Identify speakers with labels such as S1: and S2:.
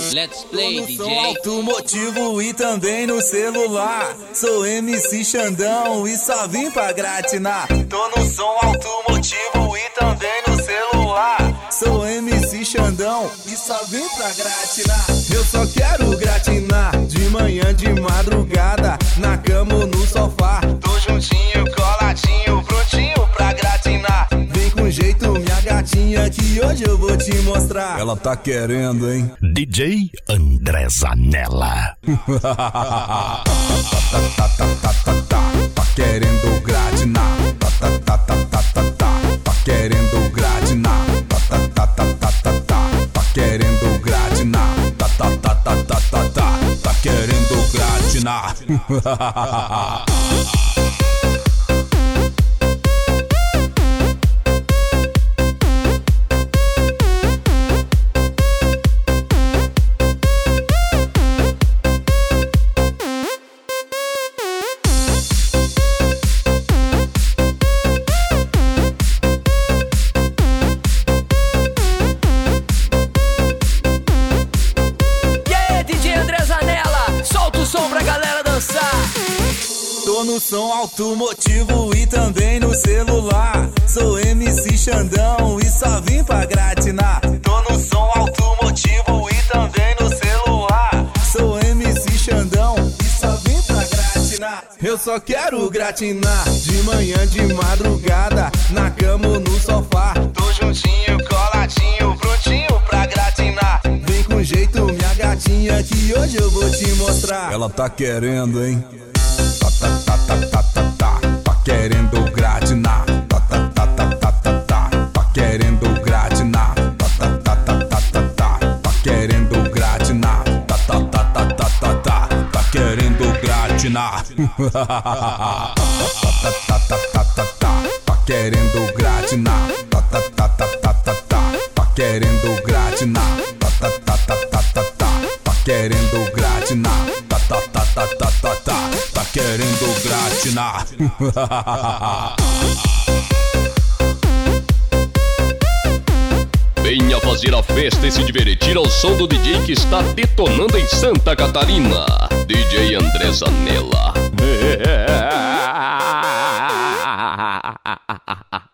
S1: Let's play,
S2: no
S1: DJ.
S2: som automotivo e também no celular. Sou MC Xandão e só vim pra gratinar. Tô no som automotivo e também no celular. Sou MC Xandão e só vim pra gratinar. Eu só quero gratinar de manhã, de madrugada, na cama ou no sofá. Tô juntinho, coladinho, prontinho pra gratinar. Vem com jeito, minha gatinha, que hoje eu vou te mostrar. Ela tá querendo, hein?
S3: DJ André Zanella.
S2: Tá querendo gratinar. Tá querendo gratinar. Tá querendo gratinar. Tá querendo gratinar. Tô no som automotivo e também no celular. Sou MC Xandão e só vim pra gratinar. Tô no som automotivo e também no celular. Sou MC Xandão e só vim pra gratinar. Eu só quero gratinar de manhã, de madrugada, na cama ou no sofá. Tô juntinho, coladinho, prontinho pra gratinar. Vem com jeito, minha gatinha, que hoje eu vou te mostrar. Ela tá querendo, hein? Tá querendo gratinar. Tá querendo gratinar. Tá querendo gratinar. Tá querendo gratinar. Tá querendo gratinar. Tá querendo gratinar. Tá querendo gratinar. Tá querendo gratinar.
S4: Venha fazer a festa e se divertir ao som do DJ que está detonando em Santa Catarina. DJ André Zanella.